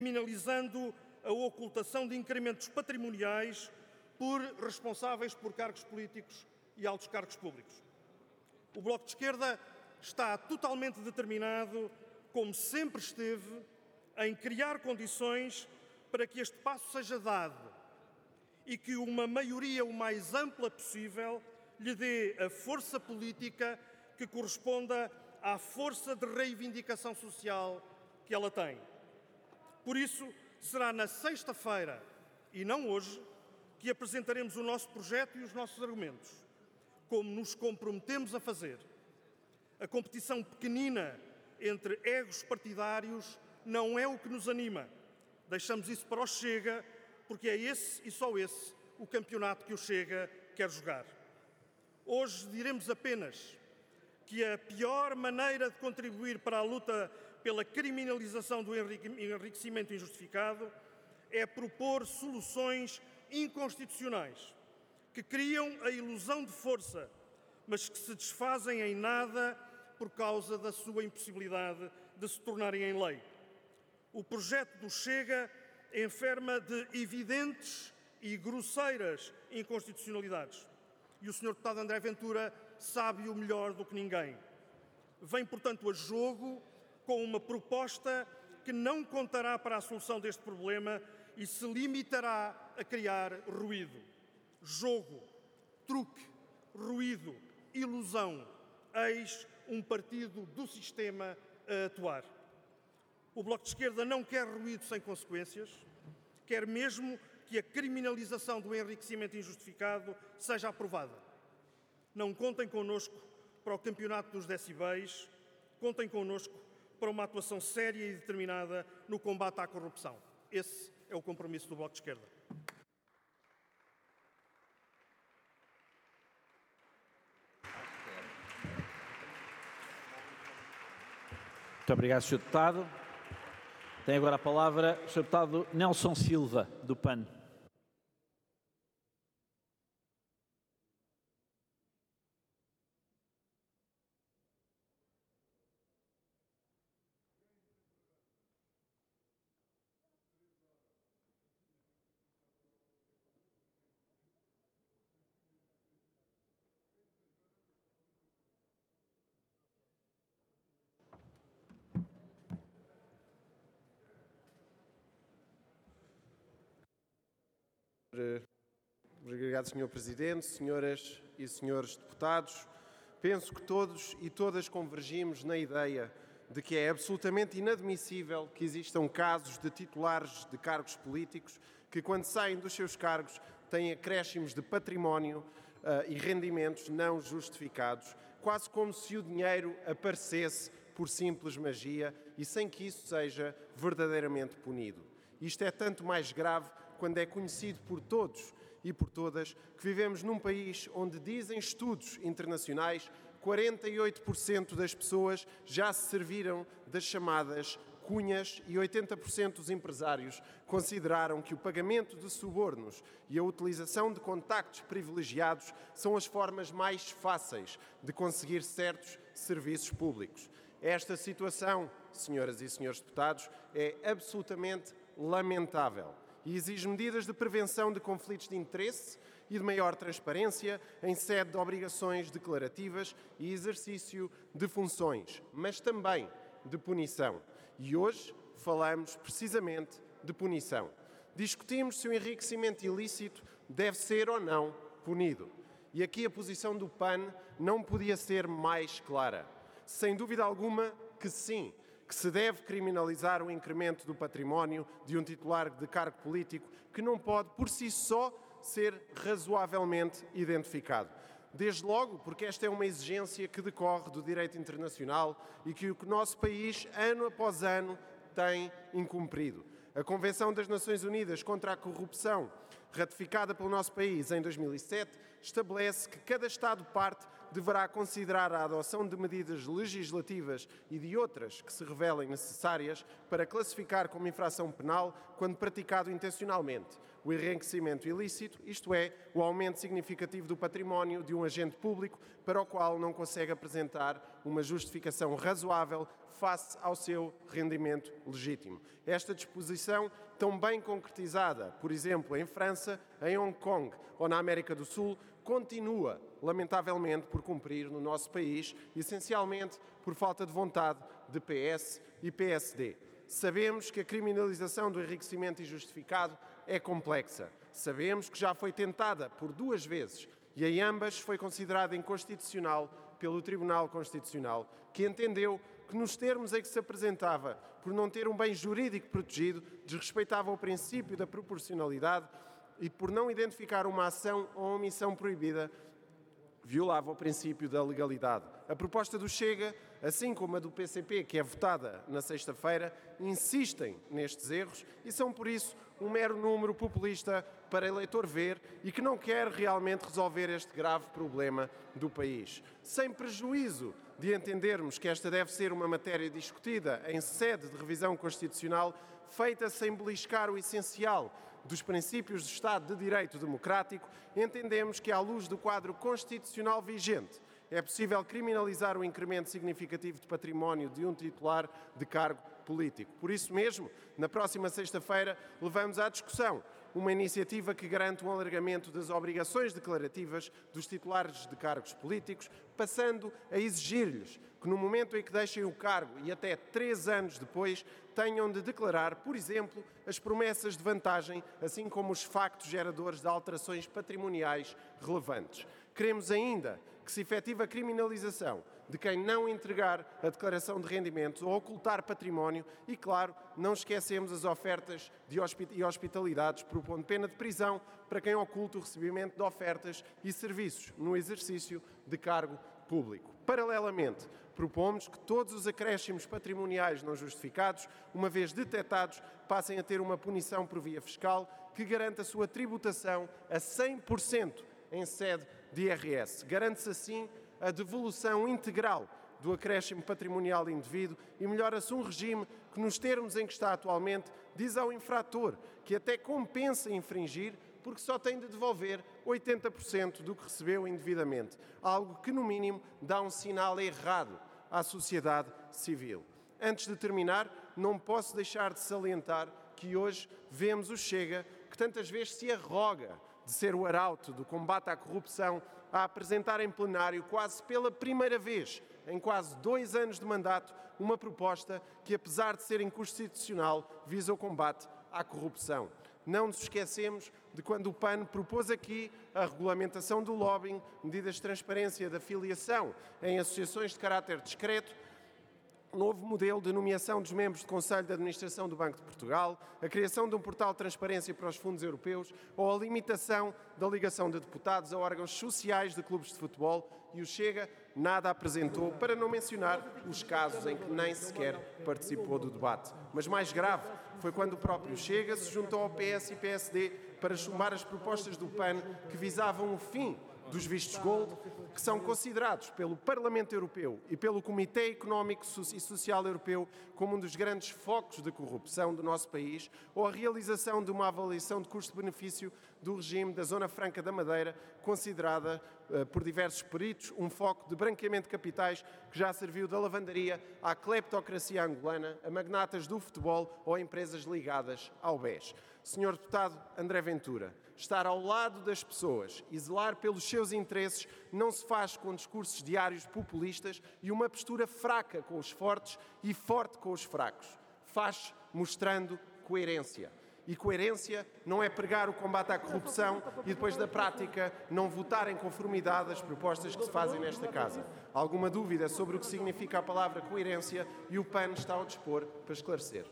criminalizando a ocultação de incrementos patrimoniais por responsáveis por cargos políticos e altos cargos públicos. O Bloco de Esquerda está totalmente determinado, como sempre esteve, em criar condições para que este passo seja dado e que uma maioria o mais ampla possível lhe dê a força política que corresponda à força de reivindicação social que ela tem. Por isso, será na sexta-feira, e não hoje, que apresentaremos o nosso projeto e os nossos argumentos, como nos comprometemos a fazer. A competição pequenina entre egos partidários não é o que nos anima. Deixamos isso para o Chega, porque é esse e só esse o campeonato que o Chega quer jogar. Hoje diremos apenas que a pior maneira de contribuir para a luta pela criminalização do enriquecimento injustificado é propor soluções inconstitucionais que criam a ilusão de força, mas que se desfazem em nada por causa da sua impossibilidade de se tornarem em lei. O projeto do Chega enferma de evidentes e grosseiras inconstitucionalidades. E o Sr. Deputado André Ventura sabe-o melhor do que ninguém. Vem, portanto, a jogo com uma proposta que não contará para a solução deste problema e se limitará a criar ruído. Jogo, truque, ruído, ilusão. Eis um partido do sistema a atuar. O Bloco de Esquerda não quer ruído sem consequências, quer mesmo que a criminalização do enriquecimento injustificado seja aprovada. Não contem connosco para o campeonato dos decibéis, contem connosco para uma atuação séria e determinada no combate à corrupção. Esse é o compromisso do Bloco de Esquerda. Muito obrigado, Sr. Deputado. Tem agora a palavra o Sr. Deputado Nelson Silva, do PAN. Obrigado, Sr. Presidente, senhoras e senhores deputados. Penso que todos e todas convergimos na ideia de que é absolutamente inadmissível que existam casos de titulares de cargos políticos que, quando saem dos seus cargos, têm acréscimos de património e rendimentos não justificados, quase como se o dinheiro aparecesse por simples magia e sem que isso seja verdadeiramente punido. Isto é tanto mais grave quando é conhecido por todos e por todas que vivemos num país onde, dizem estudos internacionais, 48% das pessoas já se serviram das chamadas cunhas e 80% dos empresários consideraram que o pagamento de subornos e a utilização de contactos privilegiados são as formas mais fáceis de conseguir certos serviços públicos. Esta situação, senhoras e senhores deputados, é absolutamente lamentável e exige medidas de prevenção de conflitos de interesse e de maior transparência em sede de obrigações declarativas e exercício de funções, mas também de punição. E hoje falamos precisamente de punição. Discutimos se o enriquecimento ilícito deve ser ou não punido. E aqui a posição do PAN não podia ser mais clara. Sem dúvida alguma que sim, que se deve criminalizar o incremento do património de um titular de cargo político que não pode, por si só, ser razoavelmente identificado. Desde logo, porque esta é uma exigência que decorre do direito internacional e que o nosso país, ano após ano, tem incumprido. A Convenção das Nações Unidas contra a Corrupção, ratificada pelo nosso país em 2007, estabelece que cada Estado-parte deverá considerar a adoção de medidas legislativas e de outras que se revelem necessárias para classificar como infração penal, quando praticado intencionalmente, o enriquecimento ilícito, isto é, o aumento significativo do património de um agente público para o qual não consegue apresentar uma justificação razoável face ao seu rendimento legítimo. Esta disposição, tão bem concretizada, por exemplo, em França, em Hong Kong ou na América do Sul, continua, lamentavelmente, por cumprir no nosso país, essencialmente por falta de vontade de PS e PSD. Sabemos que a criminalização do enriquecimento injustificado é complexa. Sabemos que já foi tentada por 2 vezes e em ambas foi considerada inconstitucional pelo Tribunal Constitucional, que entendeu que nos termos em que se apresentava, por não ter um bem jurídico protegido, desrespeitava o princípio da proporcionalidade e por não identificar uma ação ou omissão proibida, violava o princípio da legalidade. A proposta do Chega, assim como a do PCP, que é votada na sexta-feira, insistem nestes erros e são, por isso, um mero número populista para eleitor ver e que não quer realmente resolver este grave problema do país. Sem prejuízo de entendermos que esta deve ser uma matéria discutida em sede de revisão constitucional, feita sem beliscar o essencial dos princípios do Estado de Direito democrático, entendemos que, à luz do quadro constitucional vigente, é possível criminalizar o incremento significativo de património de um titular de cargo político. Por isso mesmo, na próxima sexta-feira, levamos à discussão uma iniciativa que garante um alargamento das obrigações declarativas dos titulares de cargos políticos, passando a exigir-lhes que, no momento em que deixem o cargo e até 3 anos depois, tenham de declarar, por exemplo, as promessas de vantagem, assim como os factos geradores de alterações patrimoniais relevantes. Queremos ainda que se efetive a criminalização de quem não entregar a declaração de rendimentos ou ocultar património e, claro, não esquecemos as ofertas e hospitalidades, propondo pena de prisão para quem oculta o recebimento de ofertas e serviços no exercício de cargo público. Paralelamente, propomos que todos os acréscimos patrimoniais não justificados, uma vez detectados, passem a ter uma punição por via fiscal que garante a sua tributação a 100% em sede de IRS. Garante-se assim a devolução integral do acréscimo patrimonial indevido e melhora-se um regime que, nos termos em que está atualmente, diz ao infrator que até compensa infringir porque só tem de devolver 80% do que recebeu indevidamente, algo que, no mínimo, dá um sinal errado à sociedade civil. Antes de terminar, não posso deixar de salientar que hoje vemos o Chega, que tantas vezes se arroga de ser o arauto do combate à corrupção, a apresentar em plenário, quase pela primeira vez em quase 2 anos de mandato, uma proposta que, apesar de ser inconstitucional, visa o combate à corrupção. Não nos esquecemos de quando o PAN propôs aqui a regulamentação do lobbying, medidas de transparência da filiação em associações de caráter discreto, novo modelo de nomeação dos membros do Conselho de Administração do Banco de Portugal, a criação de um portal de transparência para os fundos europeus ou a limitação da ligação de deputados a órgãos sociais de clubes de futebol, e o Chega nada apresentou, para não mencionar os casos em que nem sequer participou do debate. Mas mais grave foi quando o próprio Chega se juntou ao PS e PSD para chumbar as propostas do PAN que visavam o fim dos vistos gold, que são considerados pelo Parlamento Europeu e pelo Comitê Económico e Social Europeu como um dos grandes focos de corrupção do nosso país, ou a realização de uma avaliação de custo-benefício do regime da Zona Franca da Madeira, considerada por diversos peritos um foco de branqueamento de capitais que já serviu da lavandaria à cleptocracia angolana, a magnatas do futebol ou a empresas ligadas ao BES. Senhor Deputado André Ventura, estar ao lado das pessoas e zelar pelos seus interesses não se faz com discursos diários populistas e uma postura fraca com os fortes e forte com os fracos. Faz mostrando coerência. E coerência não é pregar o combate à corrupção e depois da prática não votar em conformidade às propostas que se fazem nesta Casa. Alguma dúvida sobre o que significa a palavra coerência e o PAN está ao dispor para esclarecer.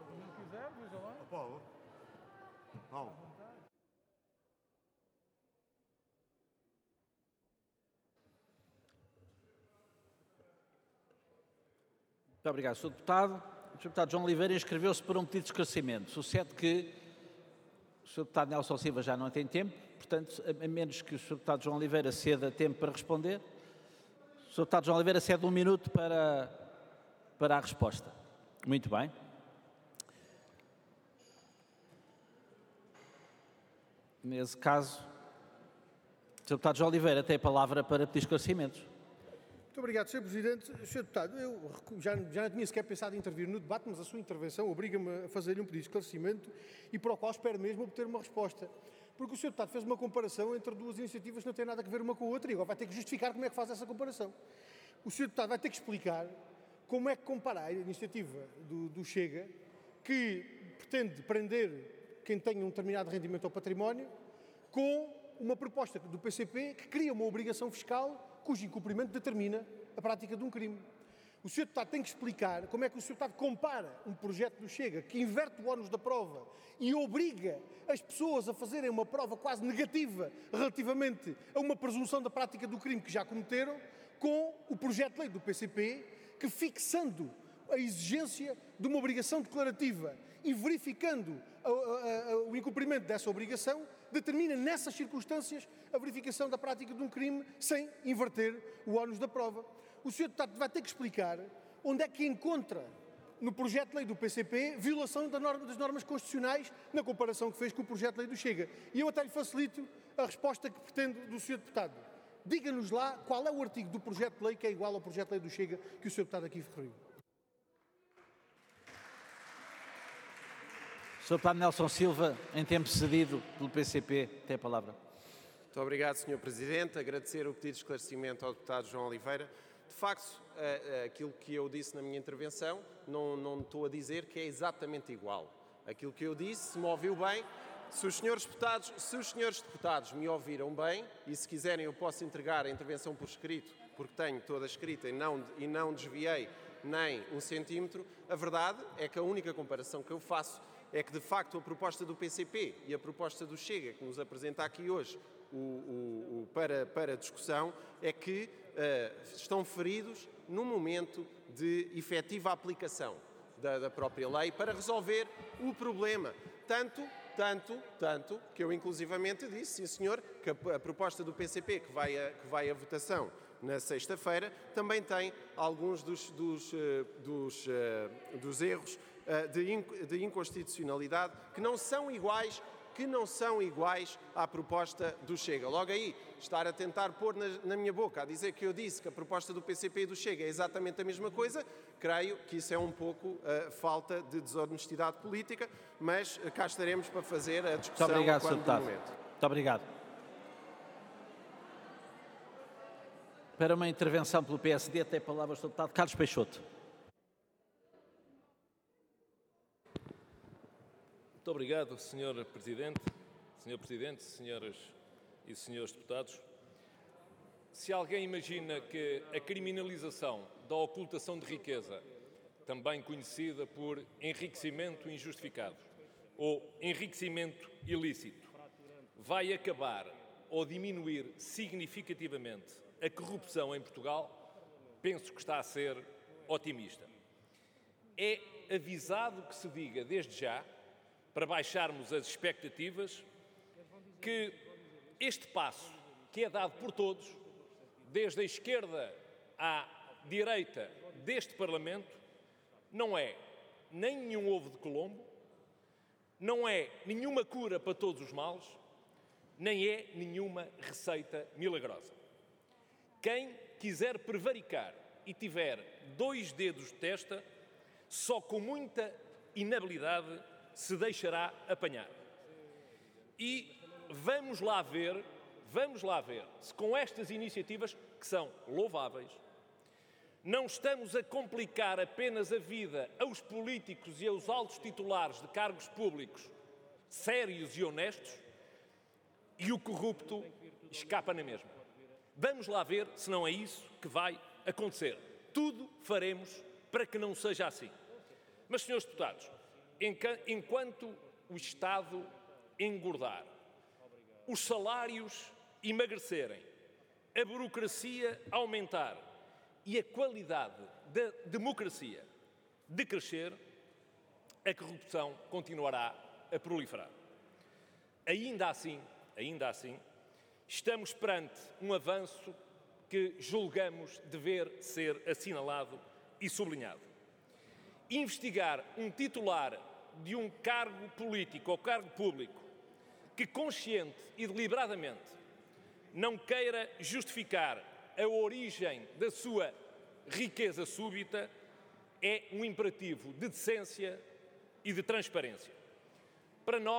Muito obrigado, Sr. Deputado. O Sr. Deputado João Oliveira inscreveu-se para um pedido de esclarecimento. Sucede que o Sr. Deputado Nelson Silva já não tem tempo, portanto, a menos que o Sr. Deputado João Oliveira ceda tempo para responder, o Sr. Deputado João Oliveira cede 1 minuto para a resposta. Muito bem. Nesse caso, o Sr. Deputado João Oliveira tem a palavra para pedir esclarecimentos. Muito obrigado, Sr. Presidente. Sr. Deputado, eu já não tinha sequer pensado em intervir no debate, mas a sua intervenção obriga-me a fazer-lhe um pedido de esclarecimento e para o qual espero mesmo obter uma resposta. Porque o Sr. Deputado fez uma comparação entre duas iniciativas que não têm nada a ver uma com a outra e agora vai ter que justificar como é que faz essa comparação. O Sr. Deputado vai ter que explicar como é que comparar a iniciativa do Chega, que pretende prender quem tem um determinado rendimento ao património, com uma proposta do PCP que cria uma obrigação fiscal cujo incumprimento determina a prática de um crime. O Sr. Deputado tem que explicar como é que o Sr. Deputado compara um projeto do Chega que inverte o ónus da prova e obriga as pessoas a fazerem uma prova quase negativa relativamente a uma presunção da prática do crime que já cometeram, com o projeto de lei do PCP que, fixando a exigência de uma obrigação declarativa e verificando o incumprimento dessa obrigação, determina nessas circunstâncias a verificação da prática de um crime sem inverter o ónus da prova. O Sr. Deputado vai ter que explicar onde é que encontra no projeto de lei do PCP violação das normas constitucionais na comparação que fez com o projeto de lei do Chega. E eu até lhe facilito a resposta que pretendo do Sr. Deputado. Diga-nos lá qual é o artigo do projeto de lei que é igual ao projeto de lei do Chega que o Sr. Deputado aqui referiu. Sr. Deputado Nelson Silva, em tempo cedido pelo PCP, tem a palavra. Muito obrigado, Sr. Presidente. Agradecer o pedido de esclarecimento ao deputado João Oliveira. De facto, aquilo que eu disse na minha intervenção, não estou a dizer que é exatamente igual. Aquilo que eu disse, se me ouviu bem, se os senhores deputados me ouviram bem, e se quiserem eu posso entregar a intervenção por escrito, porque tenho toda escrita e não desviei nem um centímetro, a verdade é que a única comparação que eu faço é que, de facto, a proposta do PCP e a proposta do Chega, que nos apresenta aqui hoje para discussão, é que estão feridos no momento de efetiva aplicação da própria lei para resolver o problema. Tanto que eu inclusivamente disse, sim senhor, que a proposta do PCP que vai à votação na sexta-feira também tem alguns dos erros de inconstitucionalidade que não são iguais à proposta do Chega. Logo aí, estar a tentar pôr na minha boca, a dizer que eu disse que a proposta do PCP e do Chega é exatamente a mesma coisa, creio que isso é um pouco falta de desonestidade política, mas cá estaremos para fazer a discussão. Muito obrigado, Sr. Deputado. Muito obrigado. Para uma intervenção pelo PSD, tem a palavra o Sr. Deputado Carlos Peixoto. Muito obrigado, Sr. Presidente. Sr. Presidente, senhoras e senhores deputados. Se alguém imagina que a criminalização da ocultação de riqueza, também conhecida por enriquecimento injustificado ou enriquecimento ilícito, vai acabar ou diminuir significativamente a corrupção em Portugal, penso que está a ser otimista. É avisado que se diga desde já, para baixarmos as expectativas, que este passo que é dado por todos, desde a esquerda à direita deste Parlamento, não é nem nenhum ovo de Colombo, não é nenhuma cura para todos os males, nem é nenhuma receita milagrosa. Quem quiser prevaricar e tiver 2 dedos de testa, só com muita inabilidade se deixará apanhar. E vamos lá ver se com estas iniciativas, que são louváveis, não estamos a complicar apenas a vida aos políticos e aos altos titulares de cargos públicos sérios e honestos, e o corrupto escapa na mesma. Vamos lá ver se não é isso que vai acontecer. Tudo faremos para que não seja assim. Mas, senhores deputados, enquanto o Estado engordar, os salários emagrecerem, a burocracia aumentar e a qualidade da democracia decrescer, a corrupção continuará a proliferar. Ainda assim, estamos perante um avanço que julgamos dever ser assinalado e sublinhado. Investigar um titular de um cargo político ou cargo público que, consciente e deliberadamente, não queira justificar a origem da sua riqueza súbita é um imperativo de decência e de transparência. Para nós,